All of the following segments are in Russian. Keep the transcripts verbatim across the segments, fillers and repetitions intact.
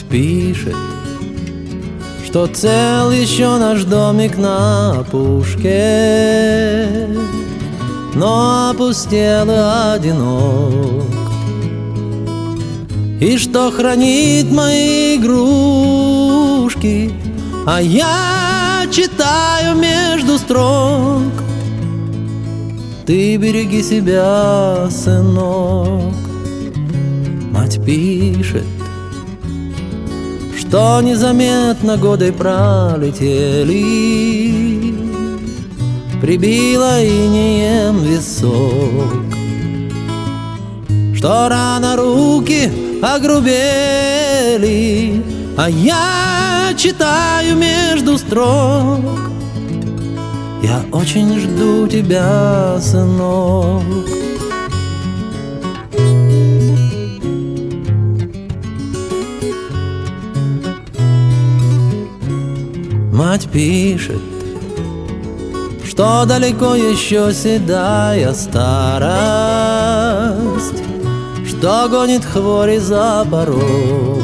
пишет, что цел еще наш домик на опушке, но опустел и одинок, и что хранит мои игрушки, а я читаю между строк: ты береги себя, сынок. Мать пишет, что незаметно годы пролетели, прибило инеем висок, что рано руки огрубели, а я читаю между строк: я очень жду тебя, сынок. Мать пишет, что далеко еще седая старость, что гонит хвори за порог,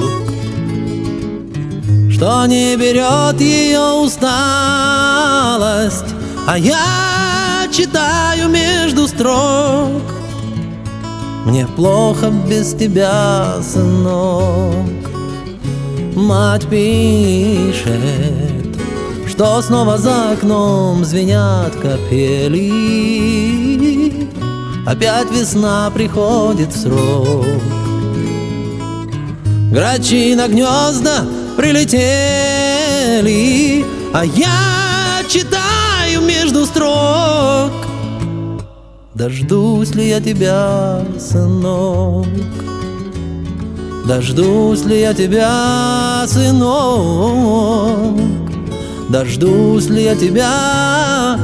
что не берет ее усталость, а я читаю между строк: мне плохо без тебя, сынок. Мать пишет, что снова за окном звенят капели, опять весна приходит в срок. Грачи на гнезда прилетели, а я читаю между строк: дождусь ли я тебя, сынок? Дождусь ли я тебя, сынок? Дождусь ли я тебя,